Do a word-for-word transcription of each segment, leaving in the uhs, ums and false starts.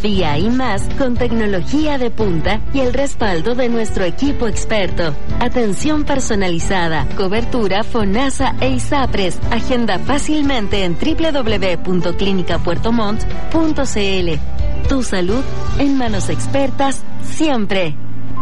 fotografía y más con tecnología de punta y el respaldo de nuestro equipo experto. Atención personalizada, cobertura FONASA e ISAPRES. Agenda fácilmente en doble u doble u doble u punto clínica puerto montt punto c l. Tu salud en manos expertas siempre.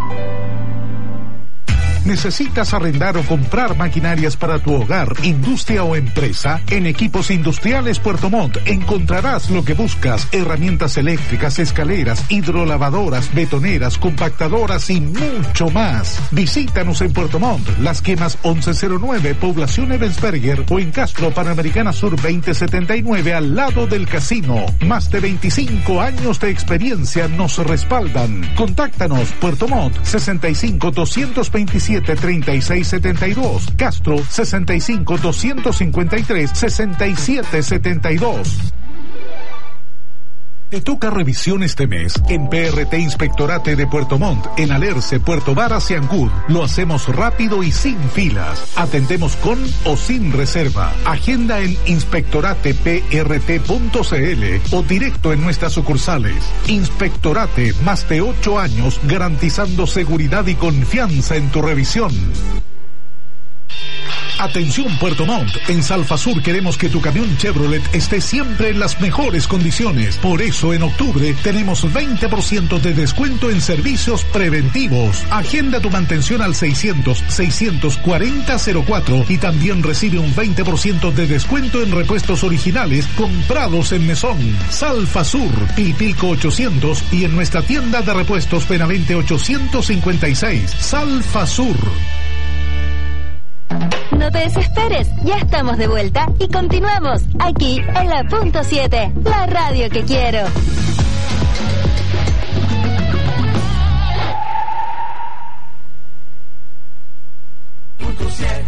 ¿Necesitas arrendar o comprar maquinarias para tu hogar, industria o empresa? En Equipos Industriales Puerto Montt encontrarás lo que buscas: herramientas eléctricas, escaleras, hidrolavadoras, betoneras, compactadoras y mucho más. Visítanos en Puerto Montt, Las Quemas once cero nueve, Población Ebensberger, o en Castro, Panamericana Sur veinte setenta y nueve, al lado del casino. Más de veinticinco años de experiencia nos respaldan. Contáctanos: Puerto Montt, sesenta y cinco, doscientos veintisiete, treinta y seis setenta y dos, Castro, sesenta y cinco, doscientos cincuenta y tres, sesenta y siete setenta y dos. Te toca revisión este mes en P R T Inspectorate de Puerto Montt, en Alerce, Puerto Varas y Ancud. Lo hacemos rápido y sin filas. Atendemos con o sin reserva. Agenda en inspectorate p r t punto c l o directo en nuestras sucursales. Inspectorate, más de ocho años garantizando seguridad y confianza en tu revisión. Atención Puerto Montt, en Salfasur queremos que tu camión Chevrolet esté siempre en las mejores condiciones. Por eso en octubre tenemos veinte por ciento de descuento en servicios preventivos. Agenda tu mantención al seiscientos, seiscientos cuarenta cero cuatro y también recibe un veinte por ciento de descuento en repuestos originales comprados en Mesón. Salfasur, Pilpilco ochocientos y en nuestra tienda de repuestos Benavente ochocientos cincuenta y seis. Salfasur. No te desesperes, ya estamos de vuelta y continuamos aquí en la punto siete, la radio que quiero. Punto siete.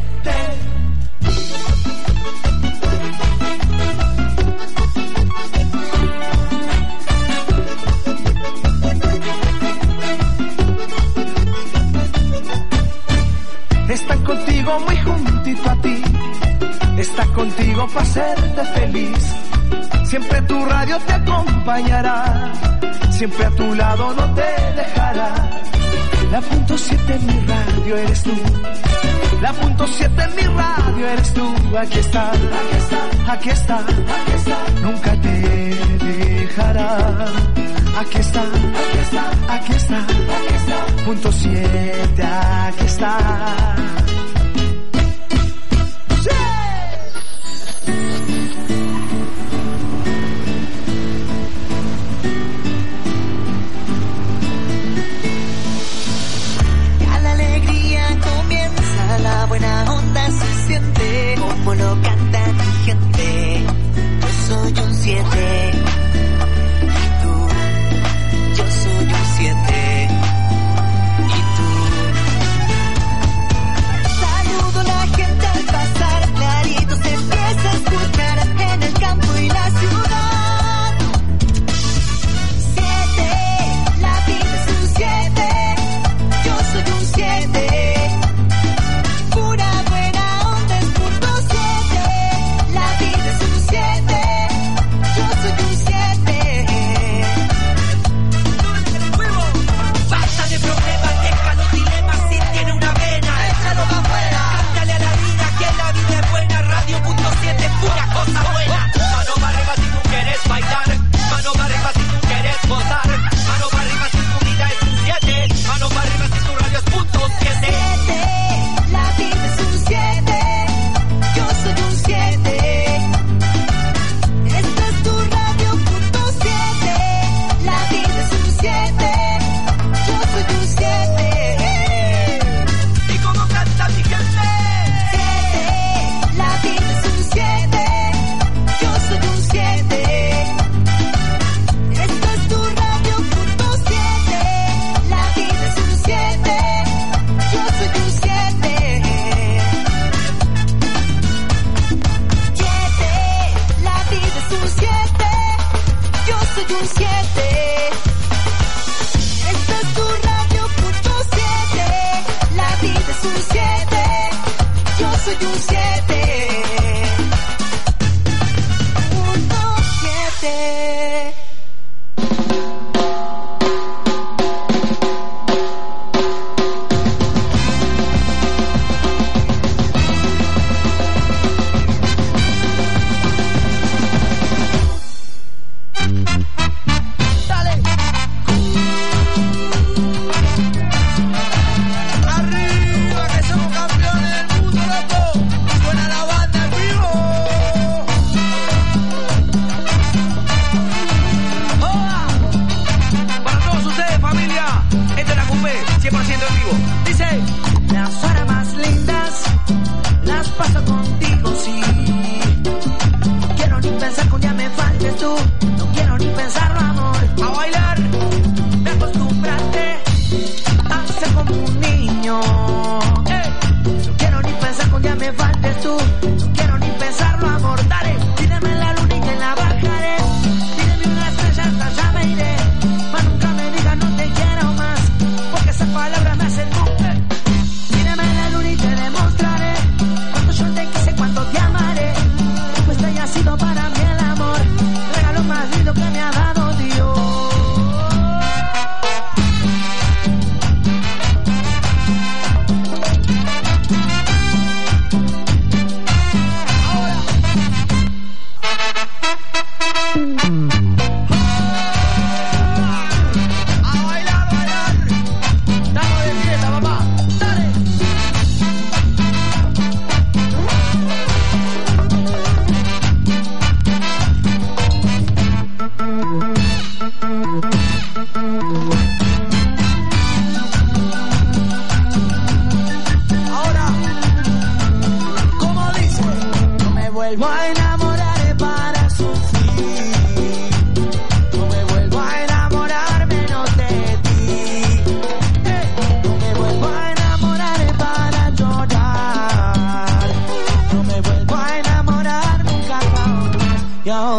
Están contigo muy juntito a ti, está contigo para hacerte feliz. Siempre tu radio te acompañará, siempre a tu lado no te dejará. La punto siete en mi radio eres tú, la punto siete en mi radio eres tú. Aquí está, aquí está, aquí está, aquí está, nunca te dejará. Aquí está, aquí está, aquí está, aquí está, punto siete, aquí está. ¡Sí! Ya la alegría comienza, la buena onda se siente, como lo canta mi gente. Yo soy un siete. Saludo a la gente al pasar, clarito se empieza a escuchar en el campo y la ciudad. Siete, la vida es un siete, yo soy un siete. Pura buena onda es punto siete, la vida es un siete, yo soy un siete. Basta de problemas, deja los dilemas, si tiene una vena, échalo pa' afuera. Cántale a la vida que la vida es buena, radio punto siete, pura cosa buena. Mano para arriba si tú quieres bailar, mano para arriba si tú quieres gozar, mano para arriba si tu vida es un siete, mano para arriba si tu radio es punto siete. Siete, la vida es un siete, yo soy un siete. Esta es tu radio punto siete, la vida es un siete, yo soy un siete. ¿Y cómo canta mi gente? Siete, la vida es un siete, yo soy un siete. Esta es tu radio punto siete, la vida es un siete, yo soy un siete. Siete, la vida es un siete, yo soy un siete. Esta es tu radio punto siete, la vida es un siete, yo soy un siete. Punto siete.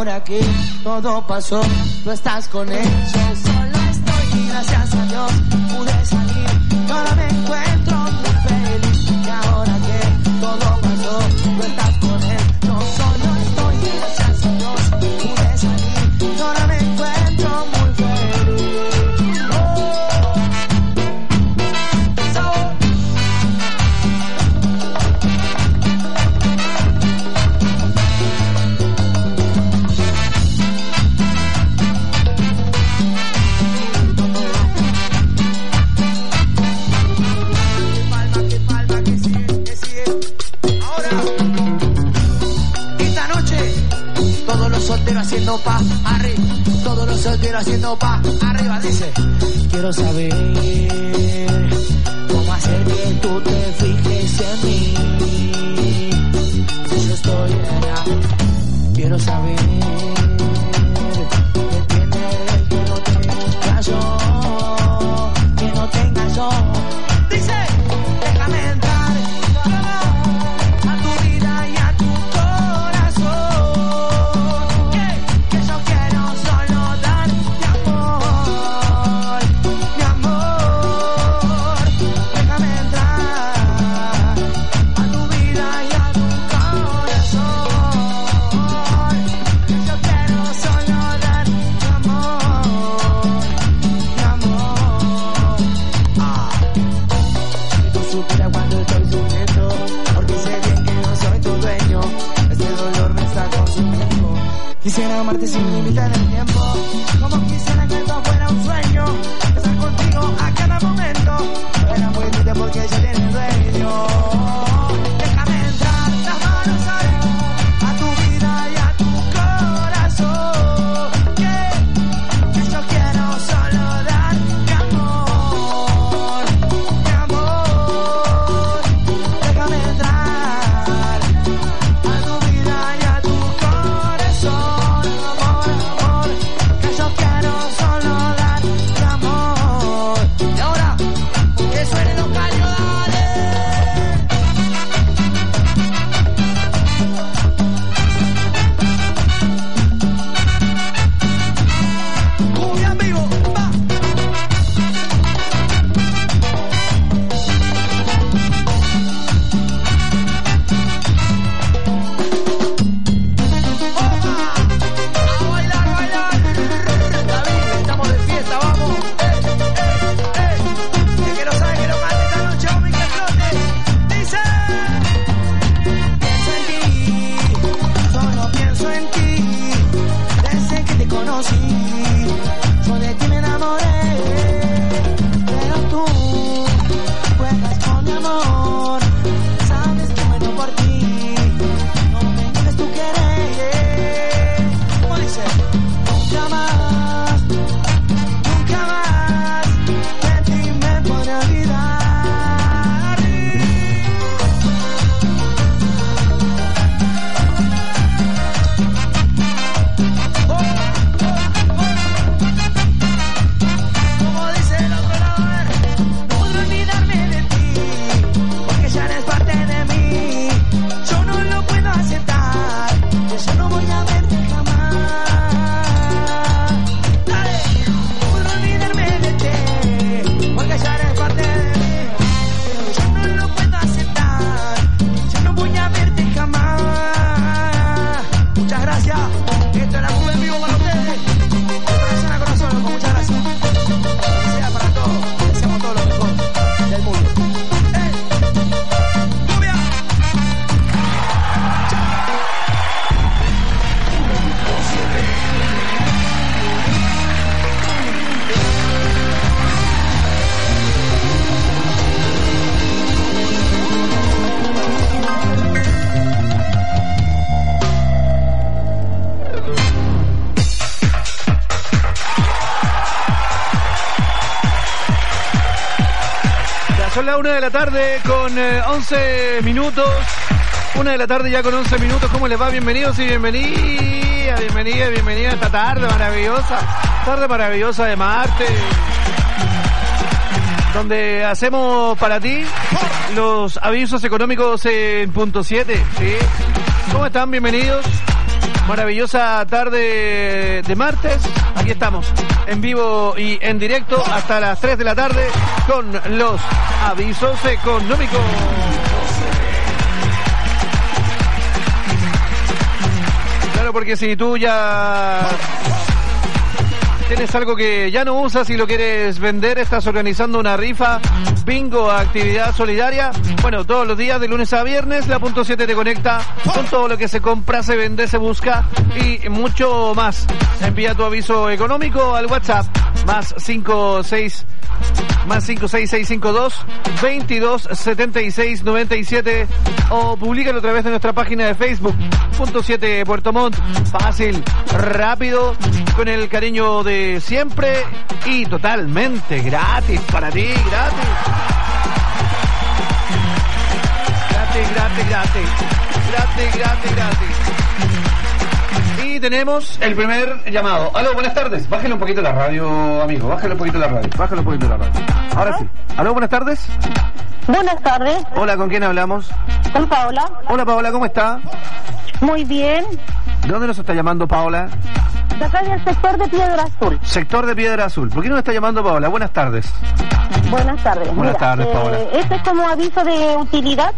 ahora que todo pasó, tú estás con él. Yo solo estoy y gracias a Dios pude salir. Y ahora me encuentro muy feliz. Y ahora que todo pasó, tú estás con él. Yo solo estoy y gracias a Dios pude salir. Y ahora me encuentro muy feliz. Soltero haciendo pa' arriba, todos los solteros haciendo pa' arriba, dice. Quiero saber cómo hacer que tú te fijes en mí. Si yo estoy allá, quiero saber qué tiene el que no tenga yo, que no tenga yo. Dice, déjame entrar a tu vida y a tu corazón. Quisiera amarte sin límite en el tiempo, como quisiera que esto fuera un sueño, estar contigo a cada momento. Era muy triste porque ella tiene dueño. Déjame entrar las manos a tu vida y a tu corazón. Que, que yo quiero solo dar mi amor, mi amor. Déjame entrar a tu vida y a tu corazón. Son las una de la tarde con eh, once minutos. Una de la tarde ya con once minutos. ¿Cómo les va? Bienvenidos y bienvenida, bienvenida, bienvenida a esta tarde maravillosa. Tarde maravillosa de martes, donde hacemos para ti los avisos económicos en punto siete. ¿Sí? ¿Cómo están? Bienvenidos. Maravillosa tarde de martes. Aquí estamos, en vivo y en directo hasta las tres de la tarde con los avisos económicos. Claro, porque si tú ya tienes algo que ya no usas y lo quieres vender, estás organizando una rifa, bingo, actividad solidaria. Bueno, todos los días de lunes a viernes la punto siete te conecta con todo lo que se compra, se vende, se busca y mucho más. Envía tu aviso económico al WhatsApp más cinco seis más cinco seis seis cinco dos veintidós setenta y seis noventa y siete o públicalo a través de nuestra página de Facebook punto siete Puerto Montt. Fácil, rápido, con el cariño de siempre y totalmente gratis para ti, gratis. Gratis, gratis, gratis. Gratis, gratis, gratis. Y tenemos el primer llamado. Aló, buenas tardes. Bájale un poquito la radio, amigo. Bájale un poquito la radio. Bájale un poquito la radio. Ahora sí. Aló, buenas tardes. Buenas tardes. Hola, ¿con quién hablamos? Con Paola. Hola, Paola, ¿cómo está? Muy bien. ¿De dónde nos está llamando, Paola? De acá del sector de Piedra Azul. Sector de Piedra Azul. ¿Por qué nos está llamando, Paola? Buenas tardes. Buenas tardes. Buenas Mira, tardes, eh, Paola. Esto es como aviso de utilidad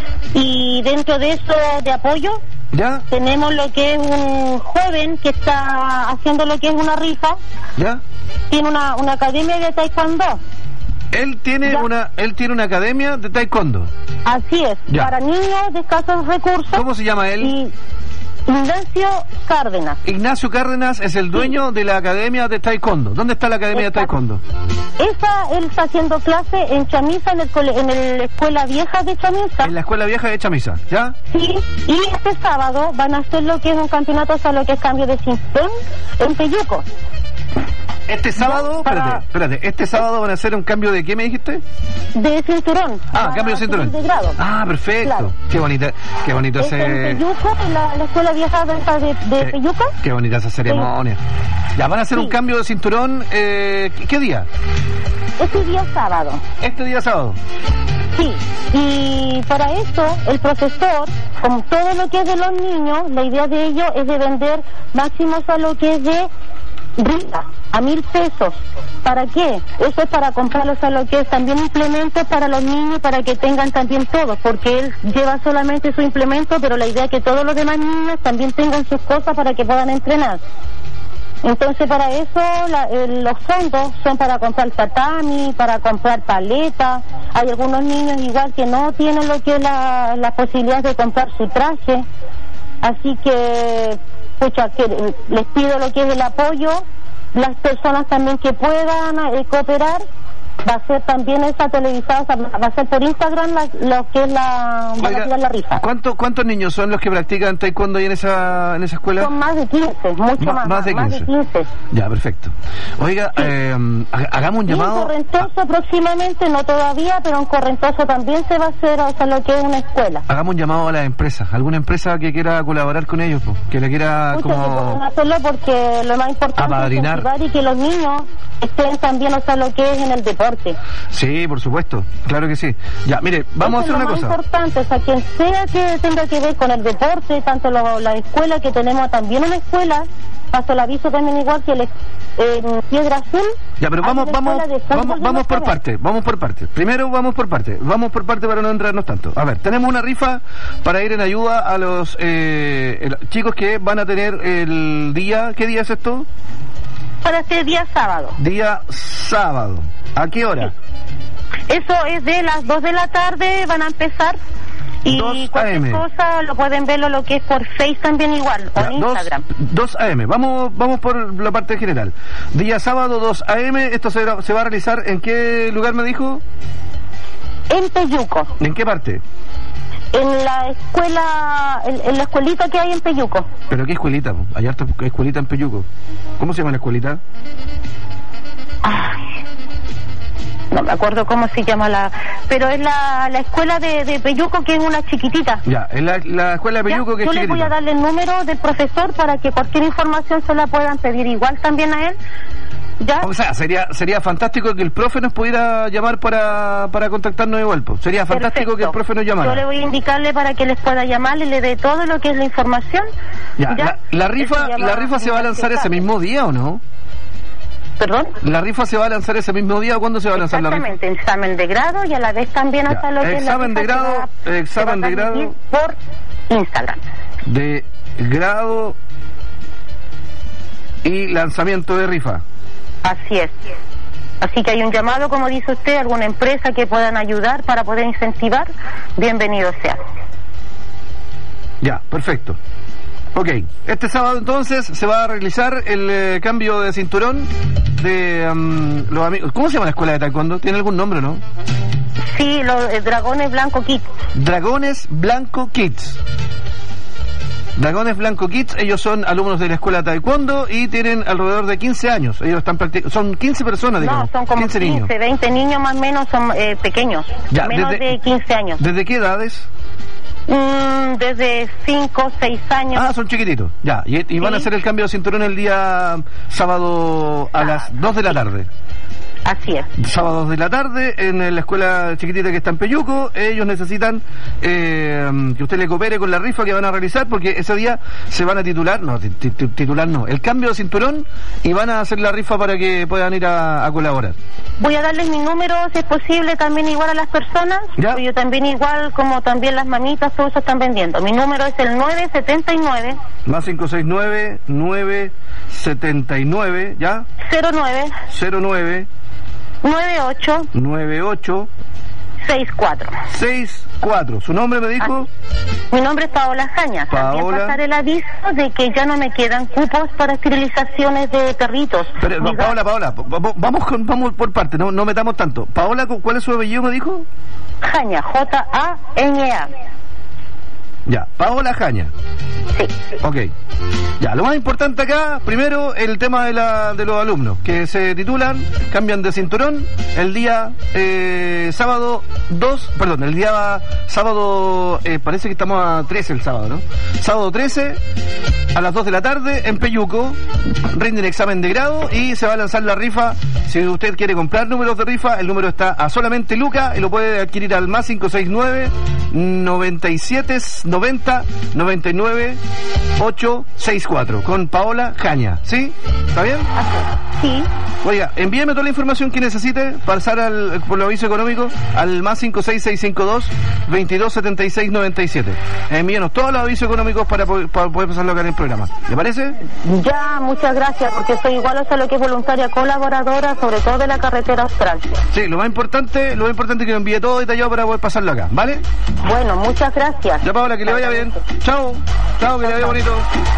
y dentro de eso de apoyo ¿Ya? tenemos lo que es un joven que está haciendo lo que es una rifa. ¿Ya? Tiene una, una academia de taekwondo. Él tiene Ya. una él tiene una academia de taekwondo. Así es, Ya. para niños de escasos recursos. ¿Cómo se llama él? Y Ignacio Cárdenas. Ignacio Cárdenas es el dueño sí. de la academia de taekwondo. ¿Dónde está la academia Está, de taekwondo? Esa, él está haciendo clase en Chamisa, en el cole, en el- la escuela vieja de Chamisa. En la escuela vieja de Chamisa, ¿ya? Sí, y este sábado van a hacer lo que es un campeonato, o sea, lo que es cambio de cinturón en Peyuco. Este sábado, para- espérate, espérate, este sábado van a hacer un cambio de ¿qué me dijiste? De cinturón. Ah, Para cambio de cinturón. subir de grado. Ah, perfecto. Claro. Qué bonita, qué bonito Es en ese, Peyuco, en la, la escuela vieja de, de, de qué, Peyuco. qué bonita esa ceremonia. Ya, van a hacer Sí. un cambio de cinturón, eh, ¿qué, qué día? Este día sábado. Este día sábado. Sí, y para eso el profesor, como todo lo que es de los niños, la idea de ellos es de vender máximos a lo que es de rifa, a mil pesos. ¿Para qué? Eso es para comprarlos a lo que es también implementos para los niños, para que tengan también todo, porque él lleva solamente su implemento, pero la idea es que todos los demás niños también tengan sus cosas para que puedan entrenar. Entonces para eso la, eh, los fondos son para comprar tatami, para comprar paletas. Hay algunos niños igual que no tienen lo que es la, la posibilidad de comprar su traje. Así que, pucha, que eh, les pido lo que es el apoyo. Las personas también que puedan eh, cooperar, va a ser también esa televisada, o sea, va a ser por Instagram la, lo que es la, van a Oiga, tirar la rifa. ¿cuánto, ¿cuántos niños son los que practican taekwondo ahí en esa, en esa escuela? Son más de quince, mucho Ma- más, más de quince. quince. Ya, perfecto. Oiga, eh, ha- hagamos un Y en llamado. Correntoso próximamente, no todavía, pero en Correntoso también se va a hacer, o sea, lo que es una escuela. Hagamos un llamado a las empresas, alguna empresa que quiera colaborar con ellos, po, que le quiera Muchos que pueden como hacerlo porque lo más importante apadrinar. es incentivar y que los niños estén también, o sea, lo que es en el deporte. Sí, por supuesto, claro que sí. Ya, mire, vamos Eso a hacer es una lo más cosa. importante, o sea, quien sea que tenga que ver con el deporte, tanto lo- la escuela, que tenemos también una escuela, paso el aviso también igual que el, en Piedra Azul. Ya, pero hay vamos, una vamos, escuela de fútbol vamos, de vamos por Marcelo. parte, vamos por parte. Primero vamos por parte, vamos por parte para no entrarnos tanto. A ver, tenemos una rifa para ir en ayuda a los eh, el- chicos que van a tener el día, ¿qué día es esto? Para este día sábado. Día sábado. ¿A qué hora? Eso es de las dos de la tarde, van a empezar. Y dos a cualquier eme. cosa lo pueden verlo lo que es por Face también igual, o Ya, en Instagram. dos a eme. Vamos, vamos por la parte general. Día sábado, dos a eme. Esto se, se va a realizar en qué lugar me dijo? En Peyuco, ¿En qué parte? en la escuela, en, en la escuelita que hay en Peyuco. ¿Pero qué escuelita? Po? Hay harta escuelita en Peyuco. ¿Cómo se llama la escuelita? Ay, no me acuerdo cómo se llama la... Pero es la, la escuela de, de Peyuco, que es una chiquitita. Ya, en la, la escuela de ¿Ya? Peyuco que es Yo les voy chiquitita. a darle el número del profesor para que cualquier información se la puedan pedir igual también a él. ¿Ya? O sea, sería sería fantástico que el profe nos pudiera llamar para, para contactarnos de vuelta. Sería fantástico. Perfecto. Que el profe nos llamara. Yo le voy a indicarle para que les pueda llamar y le dé todo lo que es la información. Ya, ¿Ya? La, la rifa se la rifa se va a lanzar ese mismo día, ¿o no? ¿Perdón? ¿La rifa se va a lanzar ese mismo día o cuándo se va a lanzar la rifa? Exactamente, examen de grado y a la vez también hasta ya. Lo que examen es la de grado, va, examen de grado por Instagram. De grado y lanzamiento de rifa. Así es. Así que hay un llamado, como dice usted, alguna empresa que puedan ayudar para poder incentivar, bienvenido sea. Ya, perfecto. Ok, este sábado entonces se va a realizar el eh, cambio de cinturón de um, los amigos. ¿Cómo se llama la escuela de taekwondo? ¿Tiene algún nombre, no? Sí, los eh, Dragones Blanco Kids. Dragones Blanco Kids. Dragones Blanco Kids, ellos son alumnos de la escuela de taekwondo y tienen alrededor de quince años. Ellos están practicando, son quince personas, digamos. No, son como quince, quince, niños. veinte niños más o menos, son eh, pequeños, ya, menos desde, de quince años. ¿Desde qué edades? Mm, desde cinco, seis años. Ah, son chiquititos, ya. Y, y sí. Van a hacer el cambio de cinturón el día sábado a ah. las dos de la tarde. Así es. Sábados de la tarde en la escuela chiquitita que está en Peyuco. Ellos necesitan eh, que usted le coopere con la rifa que van a realizar, porque ese día se van a titular, no, titular no, el cambio de cinturón, y van a hacer la rifa para que puedan ir a, a colaborar. Voy a darles mi número, si es posible, también igual a las personas. ¿Ya? Yo también igual, como también las mamitas, todo eso están vendiendo. Mi número es el nueve siete nueve. Más cinco seis nueve, nueve siete nueve, ¿ya? cero nueve. cero nueve. nueve ocho. nueve ocho. seis cuatro. seis cuatro. ¿Su nombre me dijo? Ah, mi nombre es Paola Jaña. Paola. También pasar el aviso de que ya no me quedan cupos para esterilizaciones de perritos. Pero, no, Paola, Paola, vamos con, vamos por parte, no, no metamos tanto. Paola, ¿cuál es su apellido, me dijo? Jaña, J A N A. Ya, Paola Jaña. Sí. Ok. Ya, lo más importante acá, primero, el tema de, la, de los alumnos, que se titulan, cambian de cinturón, el día eh, sábado dos, perdón, el día sábado, eh, parece que estamos a trece el sábado, ¿no? Sábado trece, a las dos de la tarde, en Peyuco, rinden examen de grado y se va a lanzar la rifa. Si usted quiere comprar números de rifa, el número está a solamente Luca y lo puede adquirir al más cinco seis nueve, noventa y siete, noventa, noventa y nueve, ocho seis cuatro, con Paola Jaña, ¿sí? ¿Está bien? Sí. Oiga, envíeme toda la información que necesite, pasar al, por el aviso económico, al más cinco seis seis cinco dos, veintidós setenta y seis noventa y siete. Envíenos todos los avisos económicos para, para poder pasarlo acá en el programa. ¿Le parece? Ya, muchas gracias, porque soy igual a lo que es voluntaria colaboradora, sobre todo de la carretera austral. Sí, lo más importante, lo más importante es que me envíe todo detallado para poder pasarlo acá, ¿vale? Bueno, muchas gracias. Ya, Paola, que le vaya bien. Chao. Chao, que le vaya bonito.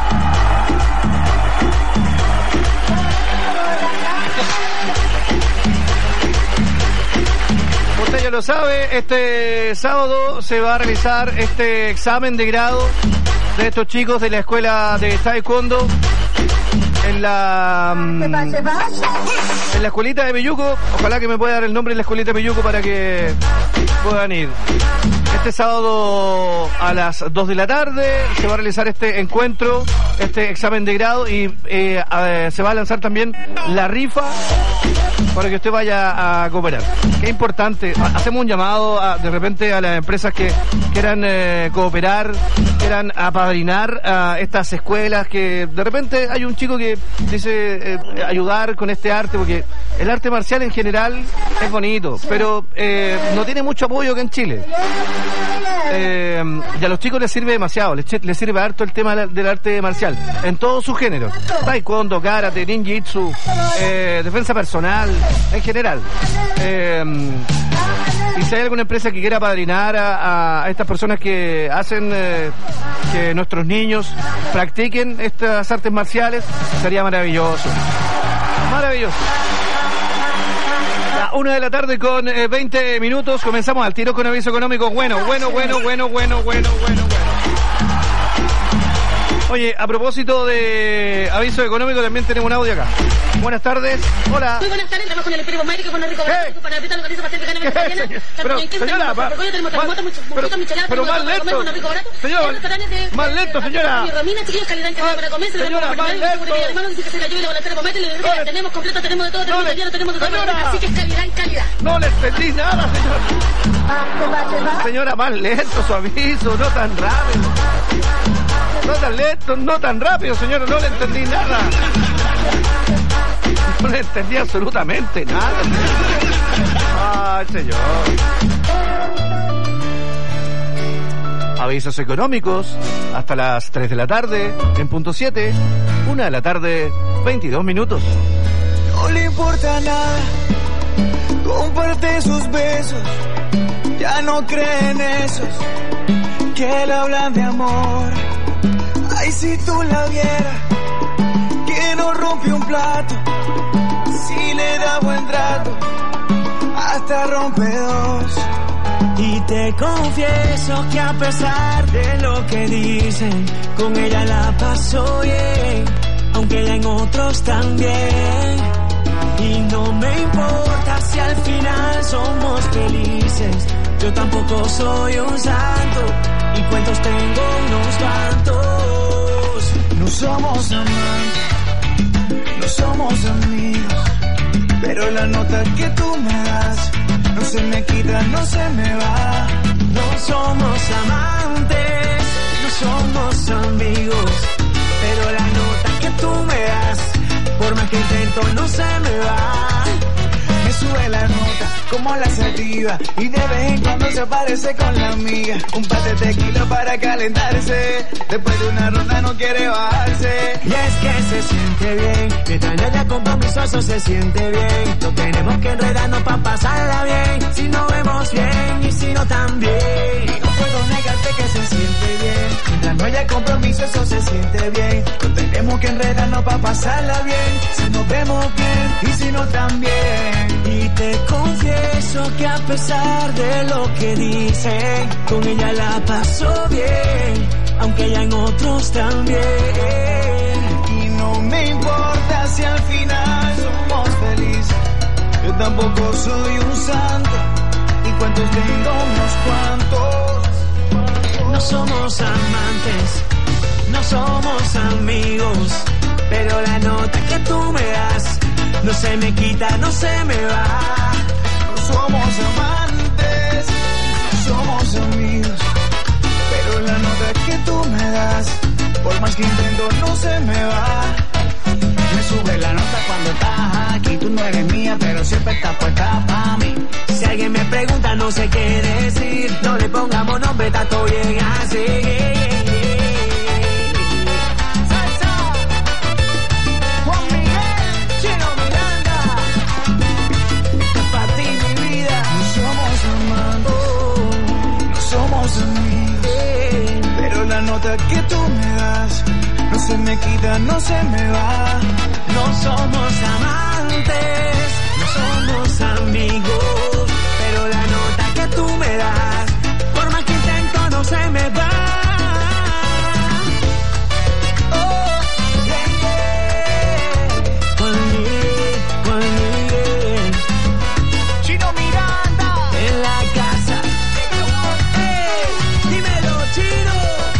Usted ya lo sabe, este sábado se va a realizar este examen de grado de estos chicos de la escuela de taekwondo en la en la escuelita de Peyuco. Ojalá que me pueda dar el nombre de la escuelita de Peyuco para que puedan ir. Este sábado a las dos de la tarde se va a realizar este encuentro, este examen de grado, y eh, a, se va a lanzar también la rifa para que usted vaya a cooperar. Qué importante. Hacemos un llamado a, de repente a las empresas que quieran eh, cooperar, quieran apadrinar a estas escuelas, que de repente hay un chico que dice eh, ayudar con este arte, porque el arte marcial en general es bonito, pero eh, no tiene mucho apoyo acá en Chile. Eh, y a los chicos les sirve demasiado, les, les sirve harto el tema del arte marcial en todos sus géneros: taekwondo, karate, ninjitsu, eh, defensa personal, en general. Eh, y si hay alguna empresa que quiera apadrinar a, a estas personas que hacen eh, que nuestros niños practiquen estas artes marciales, sería maravilloso. Maravilloso. Una de la tarde con eh, veinte minutos. Comenzamos al tiro con aviso económico. Bueno, bueno, bueno, bueno, bueno, bueno, bueno, bueno. Oye, a propósito de aviso económico, también tenemos un audio acá. Buenas tardes. Hola. Muy buenas tardes, trabajo en el Imperio Médico con Enrico Barato, para evitar localiza pastel vegano en la mañana. Pero, señora, ma- tenemos terremoto, muchos muchitos micheladas, pero más lento. Señora, más lento, señora. Romina, chiquillos, calidad en casa para comer, señora, más lento. Hermano, dice que se la lleve la volantera pomete, le digo, tenemos completo, tenemos de todo, tenemos de tenemos de todo, así que es calidad en calidad. No le entendí nada, señora. Señora, más lento su aviso, no tan rápido. No tan lento, no tan rápido, señora, no le entendí nada. No le entendí absolutamente nada. Ay, señor. Avisos económicos hasta las tres de la tarde, en punto siete, una de la tarde, veintidós minutos. No le importa nada, comparte sus besos, ya no cree en esos que le hablan de amor. Ay, si tú la vieras, que no rompe un plato, si le da buen trato, hasta rompe dos. Y te confieso que a pesar de lo que dicen, con ella la paso bien, aunque ella en otros también. Y no me importa si al final somos felices, yo tampoco soy un santo, y cuentos tengo unos cuantos. No somos amantes, no somos amigos, pero la nota que tú me das no se me quita, no se me va. No somos amantes, no somos amigos, pero la nota que tú me das, por más que intento, no se me va. Me sube la nota como la sativa, y de vez en cuando se aparece con la amiga. Un par de tequila para calentarse, después de una ronda no quiere bajarse. Y es que se siente bien, mientras no haya compromiso eso se siente bien. No tenemos que enredarnos pa' pasarla bien, si no vemos bien y si no también. Y no puedo negarte que se siente bien, mientras no haya compromiso eso se siente bien. No tenemos que enredarnos pa' pasarla bien, si nos vemos bien y si no también. Y te confieso que a pesar de lo que dicen, con ella la paso bien, aunque ella en otros también. Y no me importa si al final somos felices, yo tampoco soy un santo, y cuantos tengo unos cuantos. No somos amantes, no somos amigos, pero la nota que tú me das no se me quita, no se me va. No somos amantes, no somos amigos, pero la nota que tú me das, por más que intento, no se me va. Me sube la nota cuando estás aquí, tú no eres mía, pero siempre estás puesta pa' mí. Si alguien me pregunta, no sé qué decir, no le pongamos nombre, está todo bien así. Que tú me das no se me quita, no se me va. No somos amantes, no somos amigos, pero la nota que tú me das, por más que intento, no se me va. Oh, yeah, yeah. Juan Miguel, Juan Miguel, Chino Miranda, en la casa. Hey, dímelo, Chino.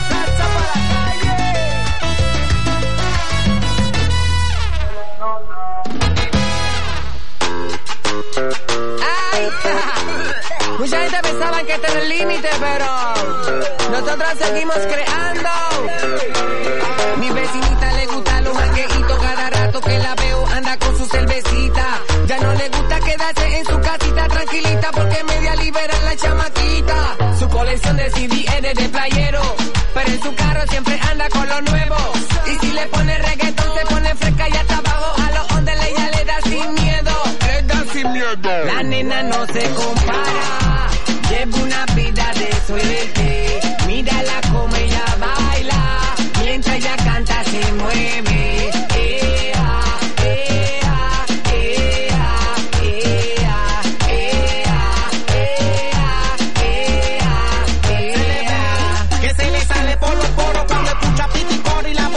Mucha gente pensaba que este era el límite, pero nosotros seguimos creando. Mi vecinita le gusta los jangueitos, cada rato que la veo anda con su cervecita. Ya no le gusta quedarse en su casita tranquilita porque media libera la chamaquita. Su colección de C D es de playero, pero en su carro siempre anda con lo nuevo. Y si le pone reggaetón se pone fresca y hasta abajo a los ondes ella le da sin miedo. Le da sin miedo. La nena no se compara, lleva una vida de suerte. Mírala como ella baila, mientras ella canta se mueve. Ea, ea, ea, ea, ea, ea, ea, ea. Que se le sale por los poros cuando escucha piticor y la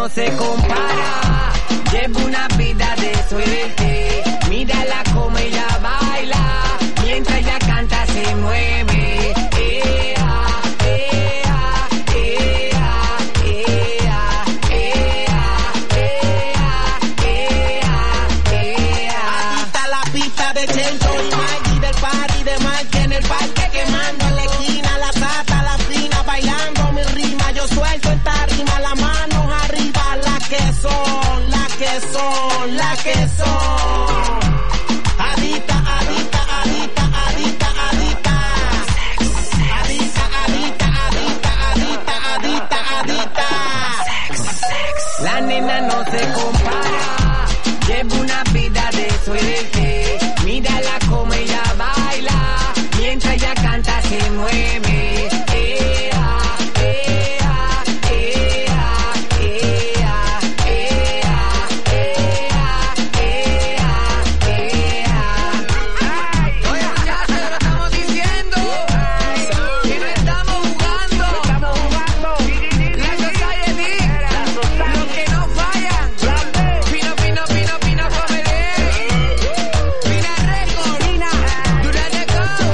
se compara. Lleva una vida de suerte. Mírala como ella baila. Mientras ella canta se mueve. Ea, ea, ea, ea, ea, ea, ea, ea. Adicta la pista de Chento y Maggie del party de Mike en el parque quemando en la esquina la tata, la fina bailando mi rima. Yo suelto esta rima, las manos arriba, la que son, la que son, la que son. Adicta, adicta, adicta, adicta, adicta. Adicta, adicta, adicta, adicta, adicta, adicta. La nena no se compara. Lleva una vida de suerte. Mírala como ella baila. Mientras ella canta se mueve. Ea, ea, ea, ea, ea, ea, ea, ea. Oye, muchachos, lo estamos diciendo. Que no estamos jugando. Estamos jugando. La society. Los que no fallan. Pino, pino, pino, pino, comedy. Pina Record. Durante Go.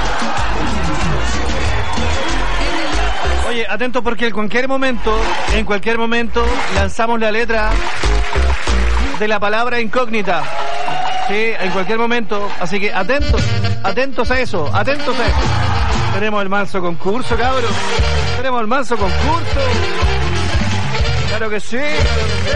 Oye, atento porque en cualquier momento, en cualquier momento, lanzamos la letra de la palabra incógnita. Sí, en cualquier momento. Así que atentos, atentos a eso, atentos a eso. Tenemos el manso concurso, cabros. Tenemos el manso concurso. Claro que sí, claro que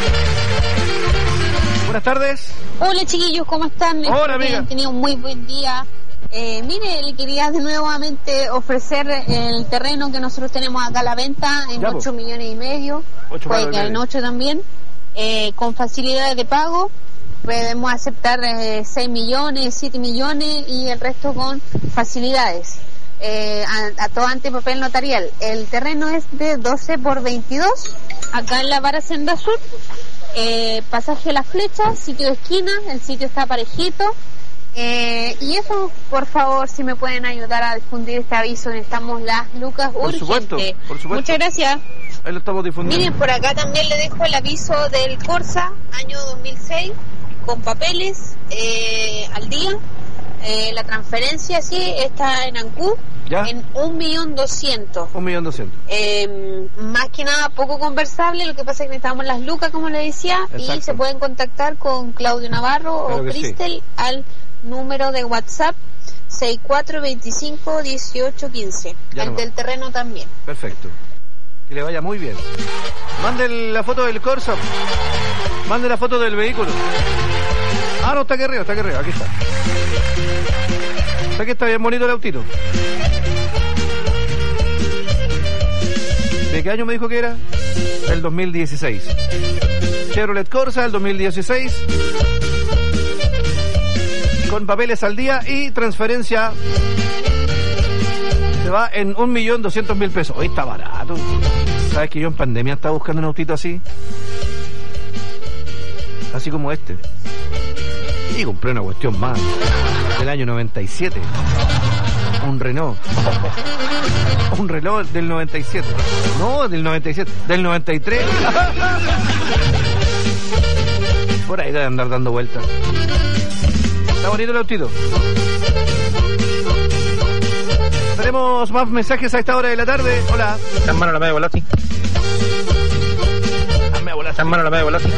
sí. Buenas tardes. Hola chiquillos, ¿cómo están? Hola, Espero que amiga. hayan tenido un muy buen día. Eh, mire, le quería de nuevamente ofrecer el terreno que nosotros tenemos acá a la venta en Ya, po. ocho millones y medio, Ocho puede palos y quedar en medio. ocho también, eh, con facilidades de pago. Podemos aceptar eh, seis millones, siete millones y el resto con facilidades. Eh, a, a todo ante papel notarial. El terreno es de doce por veintidós, acá en la Vara Senda Sur. Eh, pasaje a la flecha, sitio de esquina, el sitio está parejito. Eh, y eso, por favor, si me pueden ayudar a difundir este aviso, necesitamos las lucas Por urgente. supuesto, por supuesto. Muchas gracias. Ahí lo estamos difundiendo. Miren, por acá también le dejo el aviso del Corsa, año dos mil seis, con papeles eh, al día. Eh, la transferencia, sí, está en Ancú, ¿Ya? en un millón doscientos. Un millón doscientos. Eh, más que nada poco conversable, lo que pasa es que necesitamos las lucas, como le decía, Exacto. y se pueden contactar con Claudio Navarro Claro o que sí. Cristel al número de WhatsApp seis cuatro dos cinco, uno ocho uno cinco, Ya al nomás. del terreno también. Perfecto. Que le vaya muy bien. Mande la foto del Corsa. Mande la foto del vehículo. Ah, no, está aquí arriba, está aquí arriba, aquí está. Está que está bien bonito el autito. ¿De qué año me dijo que era? Del dos mil dieciséis. Chevrolet Corsa del dos mil dieciséis. Con papeles al día y transferencia. Se va en un millón doscientos mil pesos. Hoy está barato. ¿Sabes que yo en pandemia estaba buscando un autito así? Así como este. Y compré una cuestión más. Del año noventa y siete. Un Renault. Un Renault del noventa y siete. No, del noventa y siete. Del noventa y tres. Por ahí debe andar dando vueltas. Está bonito el autito. Tenemos más mensajes a esta hora de la tarde. Hola. San Mano la media Volati. San Mano la media Volati.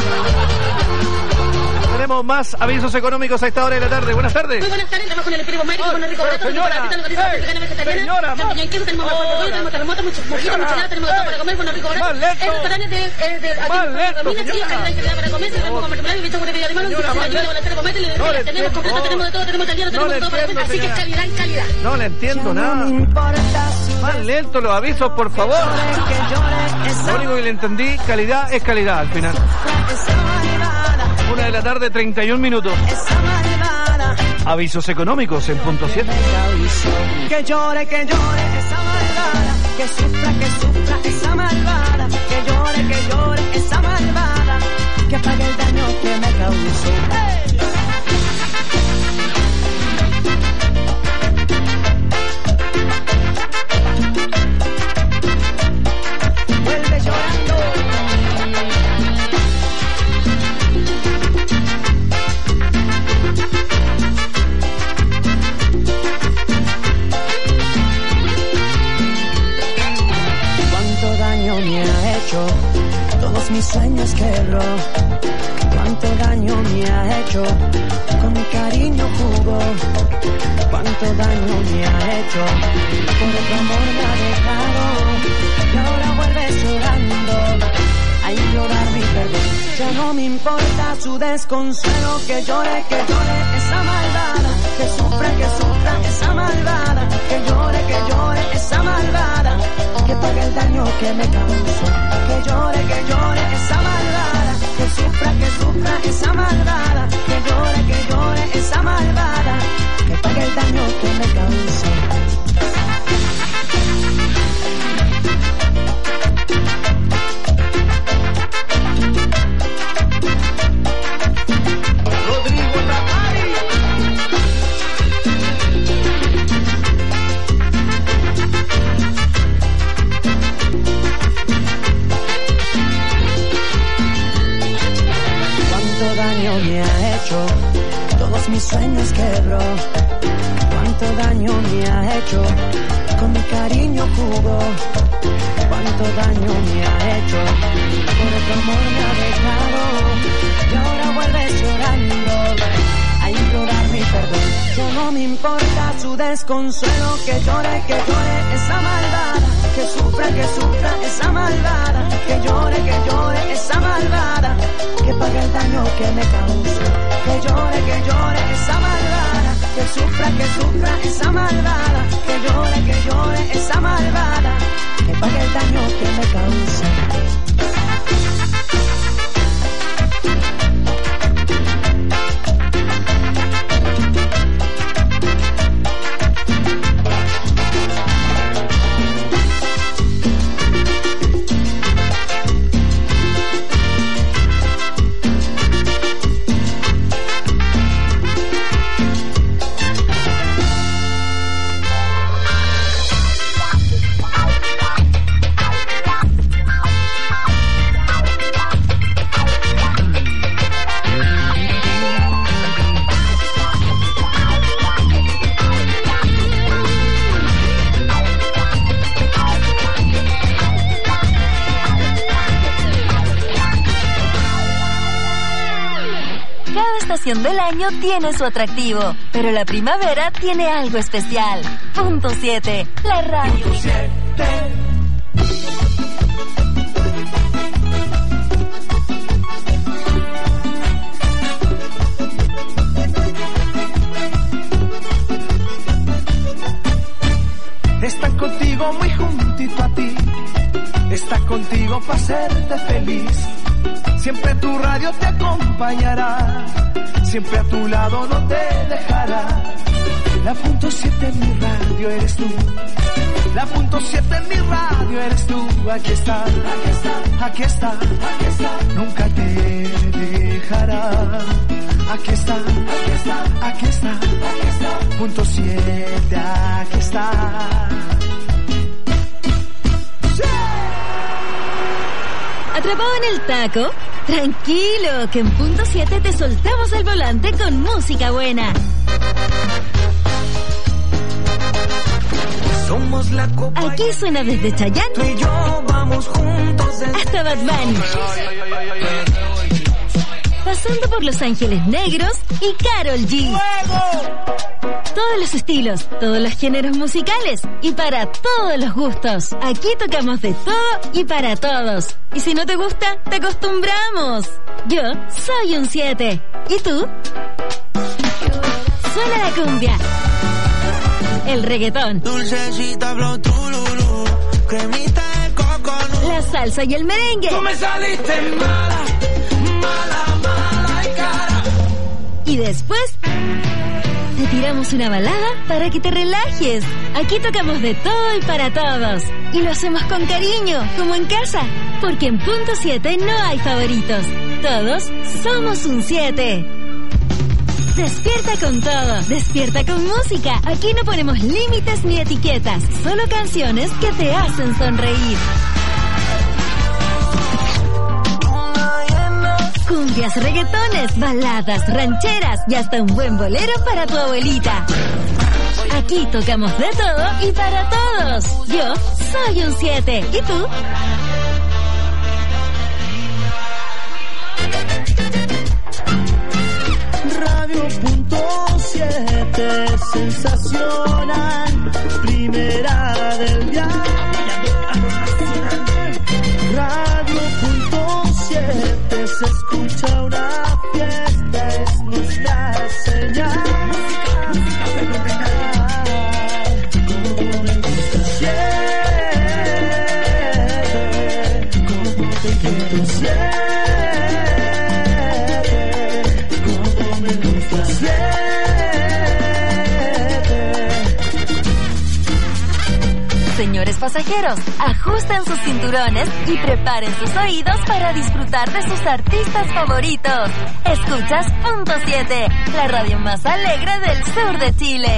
Tenemos más avisos económicos a esta hora de la tarde. Buenas tardes. Muy buenas tardes, trabajo en el Imperio Médico, con el rico barato, señora, tenemos ey, vegana vegetariana, señora, champiñón, queso, tenemos ahora. pollo, tenemos terremoto, mucho mojito, Señora, mucho helado, tenemos de todo para comer, con el rico barato. más lento. El restaurante de, eh, de aquí, Más lento, Romina, sí, señora. calidad y calidad para comer, tenemos con mermelada y bicho con bebida de mano, Señora, si más la ayuda lento. a la comete, le No le tenemos entiendo. completo, tenemos de todo, tenemos italiano, No tenemos le de todo para entiendo, comer, así que señora. calidad en calidad. No le entiendo nada. Más lento los avisos, por favor. Lo único que le entendí, calidad es calidad al final. Una de la tarde, treinta y un minutos. Avisos económicos en punto siete. Que llore, que llore esa malvada, que sufra, que sufra esa malvada, que llore, que llore esa malvada, que pague el daño que me causó. ¡Hey! Vuelve llorando. quebró, cuánto daño me ha hecho, con mi cariño jugó, cuánto daño me ha hecho, por otro amor me ha dejado, y ahora vuelve llorando, a implorar mi perdón. Ya no me importa su desconsuelo, que llore, que llore esa malvada, que sufra, que sufra esa malvada, que llore, que llore esa malvada, que pague el daño que me causó, que llore, que llore esa malvada, que sufra, que sufra esa malvada, que llore, que llore esa malvada, que pague el daño que me causó. Me ha hecho, todos mis sueños quebró, cuánto daño me ha hecho, con mi cariño jugó, cuánto daño me ha hecho, por otro amor me ha dejado, y ahora vuelve llorando, a implorar mi perdón. Ya no me importa su desconsuelo, que llore, que llore esa malvada, que sufra, que sufra esa malvada, que llore, que llore esa malvada, que pague el daño que me causó, que llore, que llore esa malvada, que sufra, que sufra esa malvada, que llore, que llore esa malvada, que pague el daño que me causó. Del año tiene su atractivo, pero la primavera tiene algo especial. Punto siete, la radio. Punto siete. Están contigo muy juntito a ti, está contigo para hacerte feliz. Siempre tu radio te acompañará, siempre a tu lado no te dejará. La punto siete en mi radio eres tú, la punto siete en mi radio eres tú. Aquí está, aquí está, aquí está, aquí está, nunca te dejará. Aquí está, aquí está, aquí está, aquí está, punto siete, aquí está. ¿Atrapado en el taco? Tranquilo, que en punto siete te soltamos el volante con música buena. Somos la copa. Aquí suena desde Chayanne tú y yo vamos juntos hasta Bad Bunny, pasando por Los Ángeles Negros y Karol G. Todos los estilos, todos los géneros musicales y para todos los gustos. Aquí tocamos de todo y para todos. Y si no te gusta, te acostumbramos. Yo soy un siete. ¿Y tú? Suena la cumbia, el reggaetón, dulcecita blow tululu, cremita de coco, la salsa y el merengue. Tú me saliste mala, mala, mala y cara. Y después te tiramos una balada para que te relajes. Aquí tocamos de todo y para todos. Y lo hacemos con cariño, como en casa. Porque en punto siete no hay favoritos. Todos somos un siete. Despierta con todo, despierta con música. Aquí no ponemos límites ni etiquetas, solo canciones que te hacen sonreír. Cumbias, reggaetones, baladas, rancheras y hasta un buen bolero para tu abuelita. Aquí tocamos de todo y para todos. Yo soy un siete. ¿Y tú? siete, sensacional, primera del día. Radio punto siete, se escucha una fiesta, es nuestra señal. Señores pasajeros, ajusten sus cinturones y preparen sus oídos para disfrutar de sus artistas favoritos. Escuchas Punto siete, la radio más alegre del sur de Chile.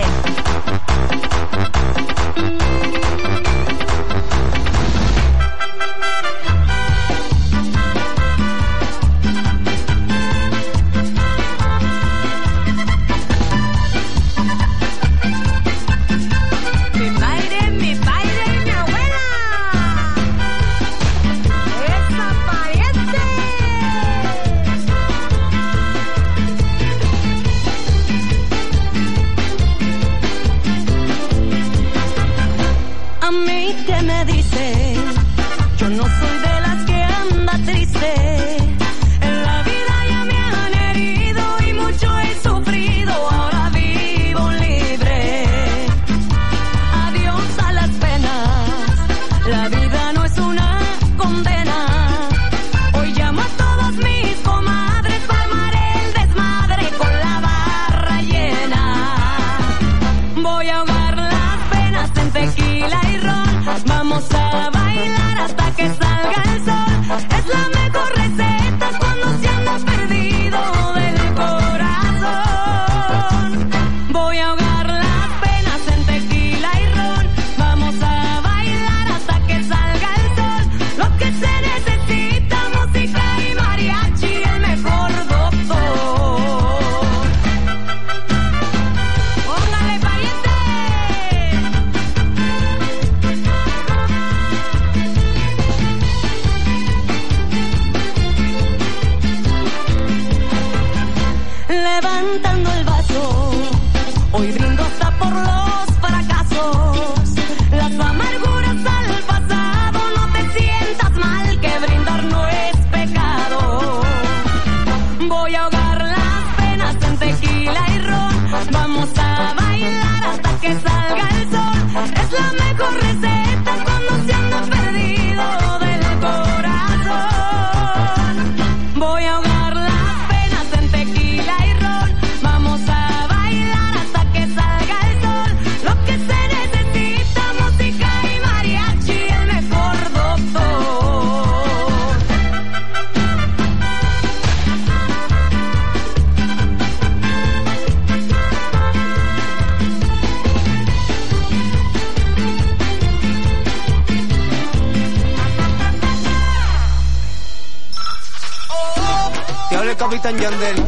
Capitán Yandel,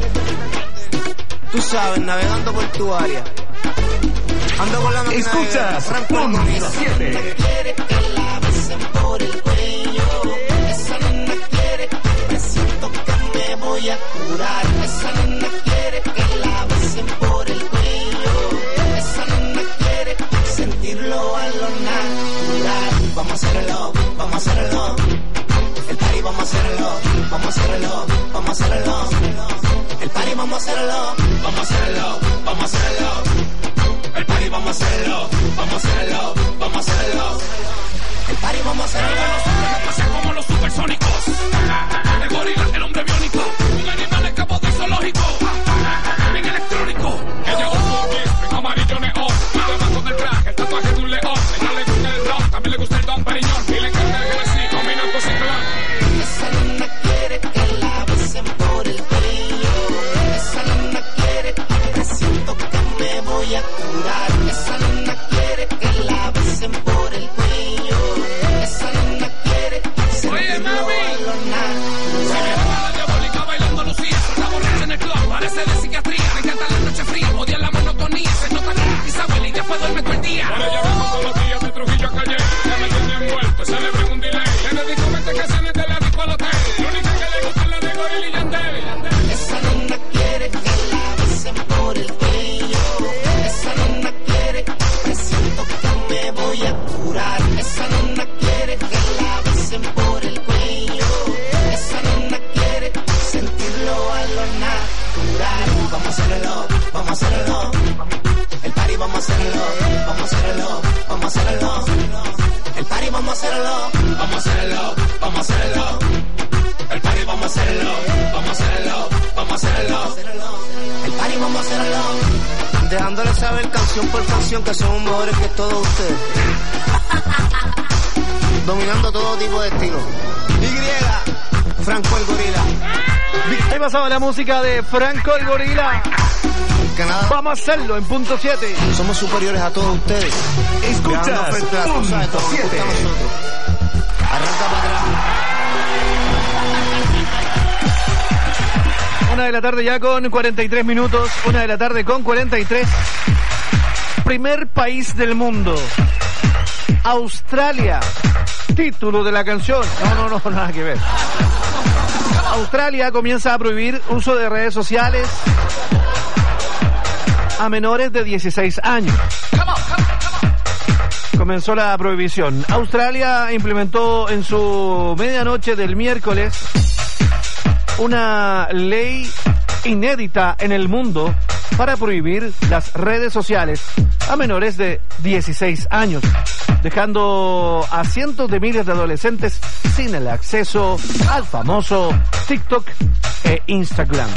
tú sabes, navegando por tu área. Ando con la máquina. Escuchas Punto siete. Quiere que la besen por el cuello. Esa nena quiere, presiento que me voy a curar. Esa nena quiere que la besen por el cuello. Esa nena quiere sentirlo a lo natural. Vamos a hacerlo, vamos a hacerlo. El party vamos a hacerlo, vamos a hacerlo, vamos a hacerlo. El party vamos a hacerlo, vamos a hacerlo, vamos a hacerlo. El party vamos a hacerlo, vamos a hacerlo, vamos a hacerlo. El party vamos a hacerlo. Pasa como los supersónicos. El gorila, el hombre biónico. Un animal escapó del zoológico. Bien electrónico. Ella usa un jeans, amarillo neón. Y debajo del traje, el tatuaje de un león. A ella le gusta el rock, también le gusta el Don Periñón. Y le encanta el Genesis, combinando sin plan. Esa nena quiere que la besen por el cuello. Esa nena quiere, presiento que me voy a hacerlo, vamos a hacerlo, vamos a hacerlo. El party vamos a hacerlo, vamos a hacerlo, vamos a hacerlo. El party vamos a hacerlo, vamos a hacerlo, vamos a hacerlo. El party vamos a hacerlo. Dejándole saber canción por canción que somos mejores que todos ustedes. Dominando todo tipo de estilo. Y, Franco el Gorila. Ahí pasaba la música de Franco el Gorila. Canadá. Vamos a hacerlo en punto siete. Somos superiores a todos ustedes. Escuchas punto siete. Arranca para atrás. Una de la tarde ya con cuarenta y tres minutos. Una de la tarde con cuarenta y tres. Primer país del mundo. Australia. Título de la canción. No, no, no, nada que ver. Australia comienza a prohibir uso de redes sociales a menores de dieciséis años. Comenzó la prohibición. Australia implementó en su medianoche del miércoles una ley inédita en el mundo para prohibir las redes sociales a menores de dieciséis años, dejando a cientos de miles de adolescentes sin el acceso al famoso TikTok e Instagram.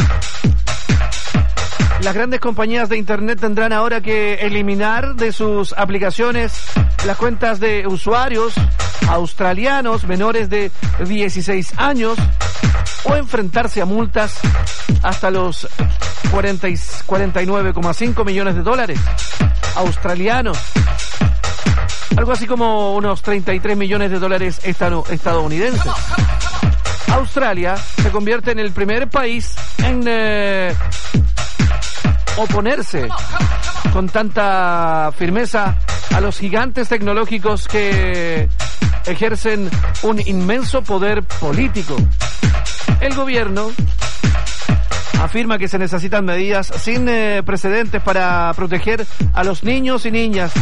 Las grandes compañías de internet tendrán ahora que eliminar de sus aplicaciones las cuentas de usuarios australianos menores de dieciséis años o enfrentarse a multas hasta los cuarenta y nueve coma cinco millones de dólares australianos. Algo así como unos treinta y tres millones de dólares estadounidenses. Australia se convierte en el primer país en eh, oponerse con tanta firmeza a los gigantes tecnológicos que ejercen un inmenso poder político. El gobierno afirma que se necesitan medidas sin eh, precedentes para proteger a los niños y niñas.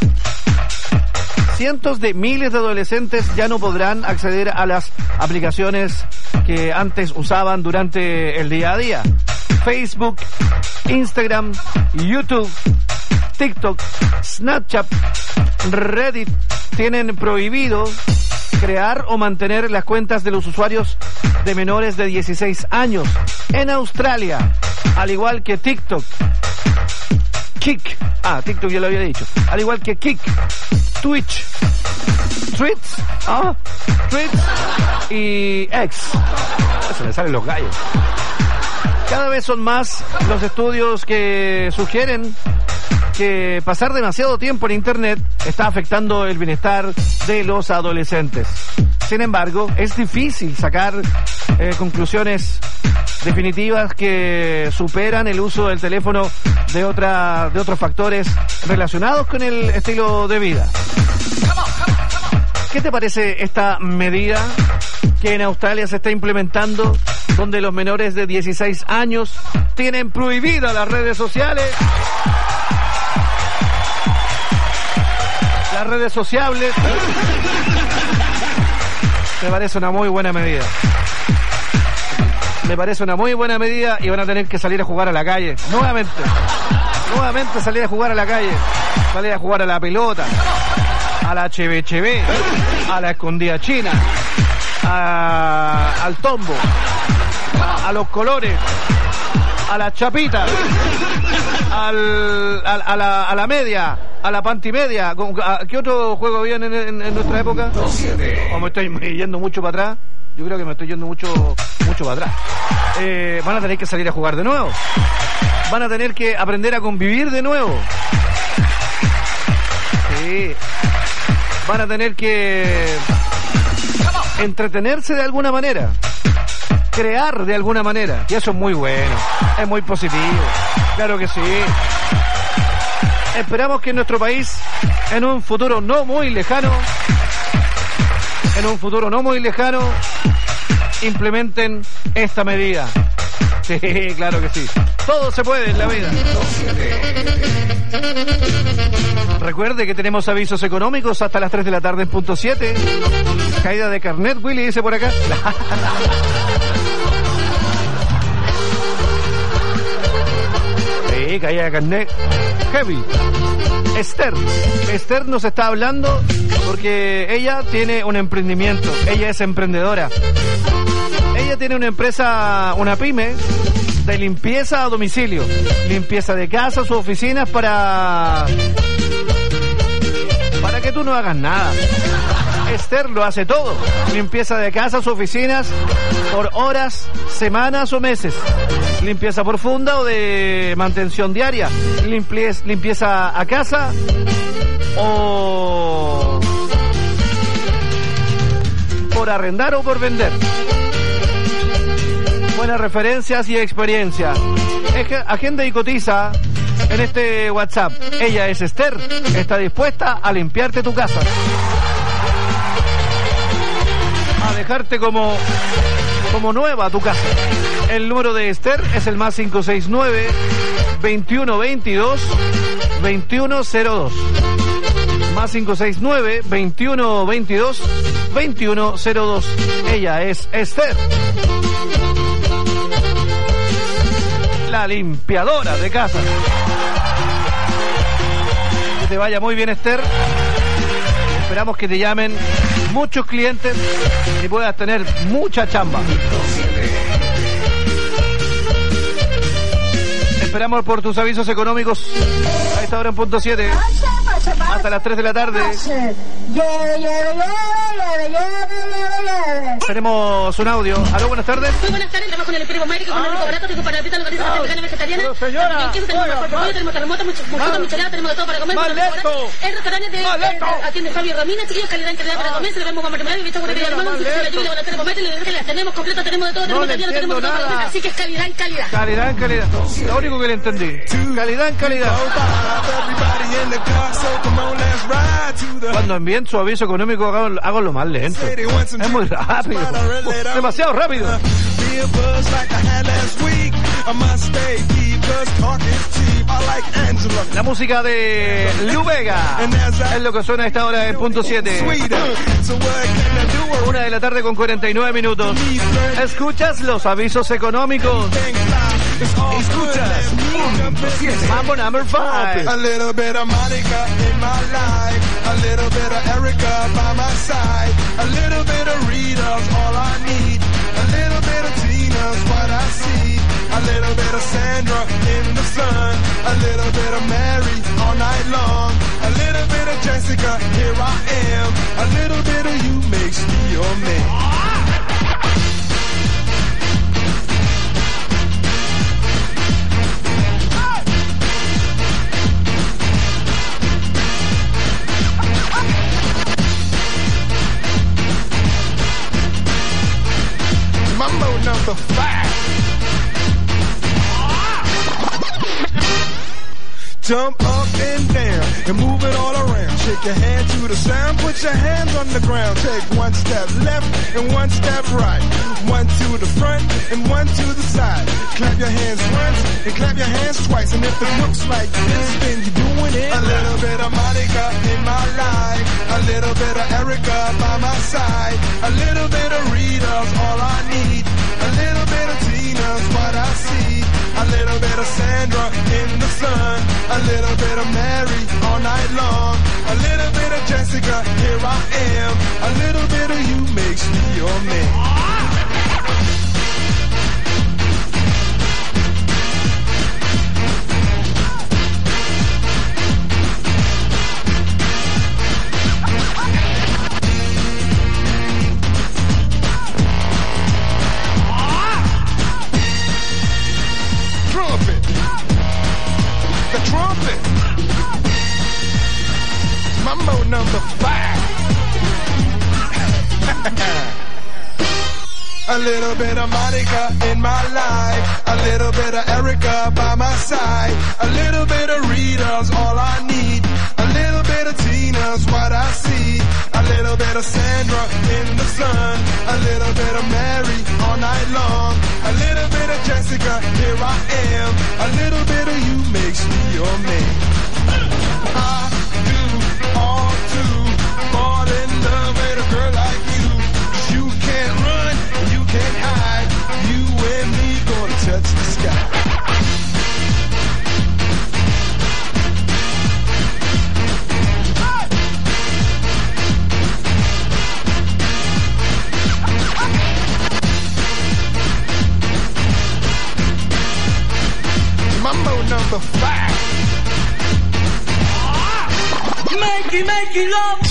Cientos de miles de adolescentes ya no podrán acceder a las aplicaciones que antes usaban durante el día a día. Facebook, Instagram, YouTube, TikTok, Snapchat, Reddit tienen prohibido crear o mantener las cuentas de los usuarios de menores de dieciséis años en Australia, al igual que TikTok, Kik, ah, TikTok ya lo había dicho, al igual que Kik, Twitch, Tweets, ah, Tweets y X. Se le salen los gallos. Cada vez son más los estudios que sugieren que pasar demasiado tiempo en Internet está afectando el bienestar de los adolescentes. Sin embargo, es difícil sacar eh, conclusiones definitivas que superan el uso del teléfono de, otra, de otros factores relacionados con el estilo de vida. ¿Qué te parece esta medida que en Australia se está implementando, donde los menores de dieciséis años tienen prohibidas las redes sociales? Las redes sociables. Me parece una muy buena medida. Me parece una muy buena medida y van a tener que salir a jugar a la calle. Nuevamente. Nuevamente salir a jugar a la calle. Salir a jugar a la pelota. A la cheve cheve. A la escondida china. A, al tombo. A, a los colores. A la chapita. Al, a, a, la, a la media. A la pantimedia. ¿Qué otro juego había en, en, en nuestra época? ¿O me estoy yendo mucho para atrás? Yo creo que me estoy yendo mucho mucho para atrás. Eh, van a tener que salir a jugar de nuevo. Van a tener que aprender a convivir de nuevo. Sí. Van a tener que entretenerse de alguna manera. Crear de alguna manera. Y eso es muy bueno. Es muy positivo. Claro que sí. Esperamos que en nuestro país, en un futuro no muy lejano, en un futuro no muy lejano, implementen esta medida. Sí, claro que sí. Todo se puede en la vida. Recuerde que tenemos avisos económicos hasta las tres de la tarde en punto siete. Caída de carnet, Willy dice por acá. Sí, caída de carnet. heavy. Esther. Esther nos está hablando porque ella tiene un emprendimiento. Ella es emprendedora. Ella tiene una empresa, una pyme de limpieza a domicilio. Limpieza de casas u oficinas para... para que tú no hagas nada. Esther lo hace todo. Limpieza de casas, oficinas, por horas, semanas o meses. Limpieza profunda o de mantención diaria. Limpieza, limpieza a casa o por arrendar o por vender. Buenas referencias y experiencia. Agenda y cotiza en este WhatsApp. Ella es Esther. Está dispuesta a limpiarte tu casa. A dejarte como, como nueva tu casa. El número de Esther es el más cinco seis nueve, veintiuno veintidós, veintiuno cero dos. Más cinco seis nueve, veintiuno veintidós, veintiuno cero dos. Ella es Esther, la limpiadora de casa. Que te vaya muy bien, Esther. Esperamos que te llamen muchos clientes y puedas tener mucha chamba. Esperamos por tus avisos económicos a esta hora en punto siete hasta las tres de la tarde. Tenemos un audio. Aló, buenas tardes. Muy buenas tardes, trabajo en el Imperio Médico, con el único barato, tengo para la pita, localización vegana y vegetariana. Pero señora, Aquí tenemos pollo, tenemos terremoto, mucho michelada, tenemos de todo para comer. ¡Más lento! El restaurante de atiende Fabio Romina, chiquillos, calidad en calidad para comer, se le vemos con matrimonio, y visto con el hermano, si se le ayuda con la terremoto, y le dije que las tenemos completas, tenemos de todo, tenemos italiano, tenemos de todo, así que es calidad en calidad. Calidad en calidad. Lo único que le entendí. Calidad en calidad. Cuando envíen su aviso económico, hago, hago lo más lento. Es muy rápido. Demasiado rápido. La música de Lu Vega es lo que suena a esta hora en punto siete. Una de la tarde con cuarenta y nueve minutos. Escuchas los avisos económicos. Escuchas punto siete. Mambo number five. A little bit of Monica in my life, a little bit of Erica by my side, a little bit of Rita's all I need, a little bit of Tina's what I see, a little bit of Sandra in the sun, a little bit of Mary all night long, a little bit of Jessica, here I am, a little bit of you makes me your man. Mambo number five. Jump up and down and move it all around. Shake your hand to the sound, put your hands on the ground. Take one step left and one step right. One to the front and one to the side. Clap your hands once and clap your hands twice. And if it looks like this, then you're doing it. A little bit of Monica in my life, a little bit of Erica by my side, a little bit of Rita's all I need, a little bit of Tina's what I see, a little bit of Sandra in the sun, a little bit of Mary all night long, a little bit of Jessica, here I am, a little bit of you makes me your man. Trumpet. Mambo number five. A little bit of Monica in my life, a little bit of Erica by my side, a little bit of Rita's all I need, a little bit of Tina's what I see, a little bit of Sandra in the sun, a little bit of Mary all night long, a little bit of Jessica, here I am, a little bit of you makes me your man. I do all to fall in love with a girl like you. You can't run, you can't hide. You and me gonna touch the sky. Makey, makey love.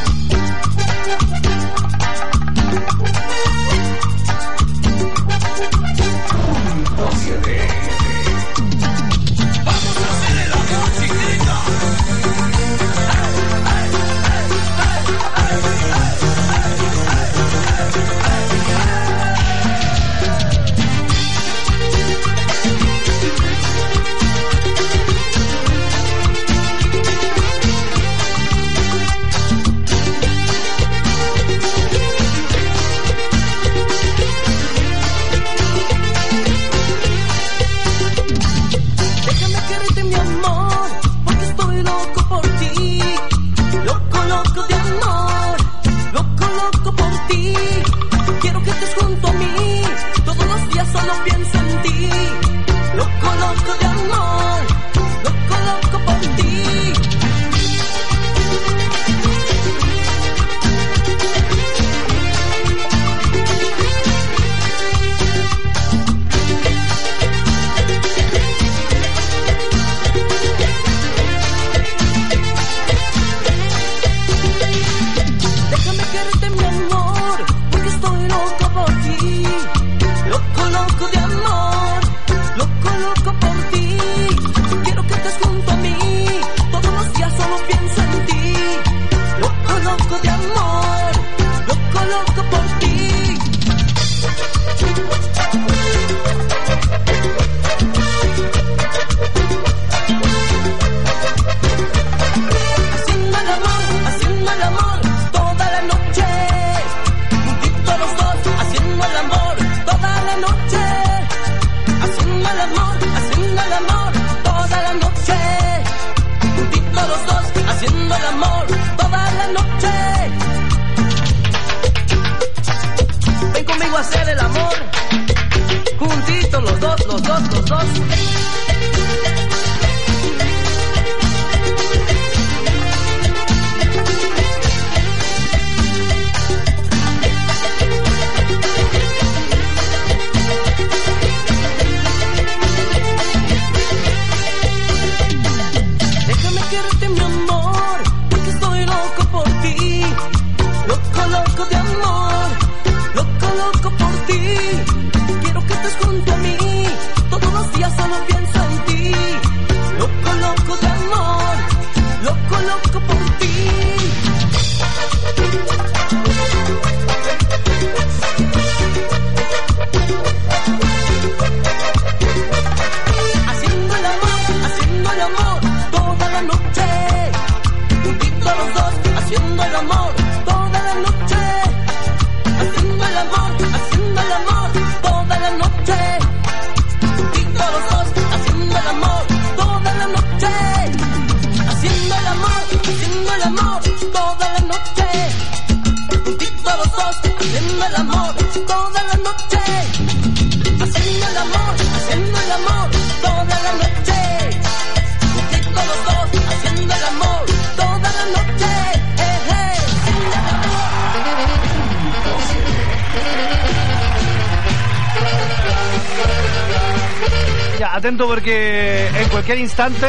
Atento porque en cualquier instante,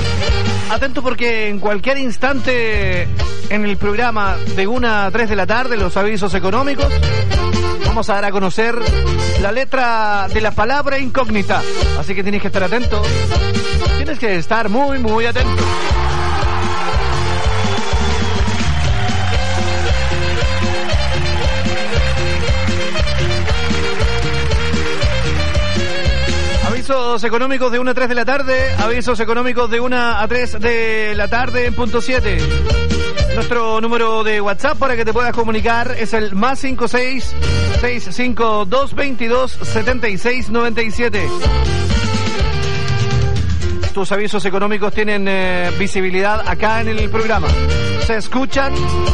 atento porque en cualquier instante en el programa de una a tres de la tarde, los avisos económicos, vamos a dar a conocer la letra de la palabra incógnita. Así que tienes que estar atento, tienes que estar muy, muy atento. Avisos económicos de una a tres de la tarde, avisos económicos de una a tres de la tarde en punto siete. Nuestro número de WhatsApp para que te puedas comunicar es el más cinco seis, seis cinco dos, veintidós, setenta y seis, noventa y siete. Tus avisos económicos tienen eh, visibilidad acá en el programa. Se escuchan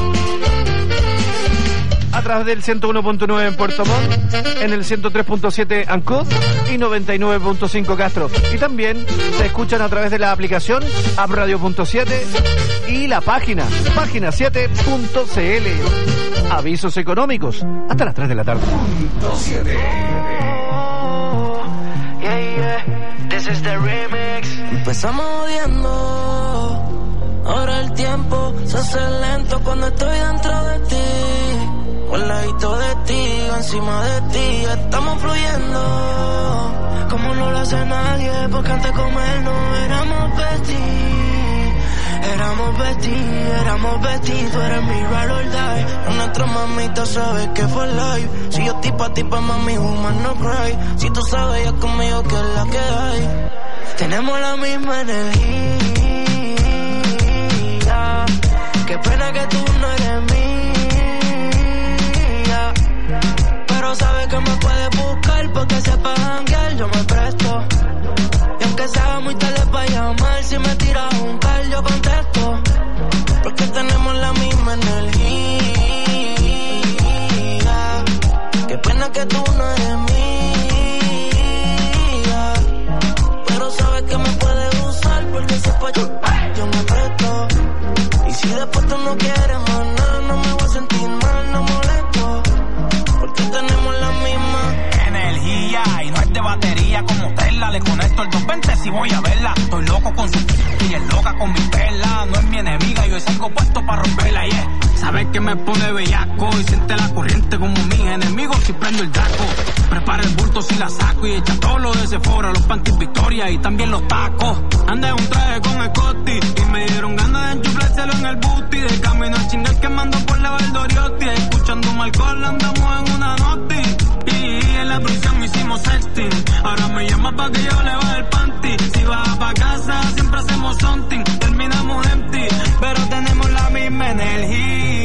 a través del ciento uno punto nueve en Puerto Montt, en el ciento tres punto siete Ancud y noventa y nueve punto cinco Castro. Y también se escuchan a través de la aplicación app radio punto siete y la página, página siete punto c l. Avisos económicos, hasta las tres de la tarde. Yeah, yeah, this is the remix. Empezamos odiando Ahora el tiempo se hace lento cuando estoy dentro de ti. Al ladito de ti, encima de ti, estamos fluyendo como no lo hace nadie, porque antes de comer no éramos besties. Éramos besties, éramos besties, tú eres mi ride or die. Nuestra mamita sabe que fue live. Si yo estoy pa' ti, pa' mami, woman no cry. Si tú sabes ya conmigo que es la que hay. Tenemos la misma energía. Qué pena que tú no eres mía, pero sabes que me puedes buscar porque sepa janguear, yo me presto. Y aunque sea muy tarde para llamar, si me tiras un call yo contesto, porque tenemos la misma energía. Qué pena que tú no eres mía, pero sabes que me puedes usar porque sepa yo, yo me presto. Y si después tú no quieres más nada, no me voy a sentir mal, no molesto, porque tenemos la misma energía. Y no es de batería como Tesla, le conecto el doscientos veinte si voy a verla. Estoy loco con su y es loca con mi perla. No es mi enemiga, yo es algo puesto para romperla, yeah. Sabes que me pone bellaco y siente la corriente como mis enemigos si prendo el taco. Prepara el bulto si la saco y echa todo lo de Sephora, los panties Victoria y también los tacos. Andé un traje con el Scotty y me dieron ganas de enchuflárselo en el booty. De camino a chingar quemando por la Valdoriotti, escuchando un alcohol andamos en una noti. Y en la prisión hicimos sexting, ahora me llama pa' que yo le baje el panty. Si vas pa' casa siempre hacemos something, terminamos empty, pero tenemos la misma energía.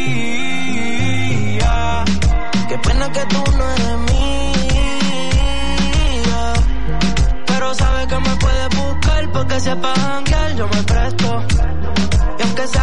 Qué pena que tú no eres mía, pero sabes que me puedes buscar porque sepa janguear, yo me presto.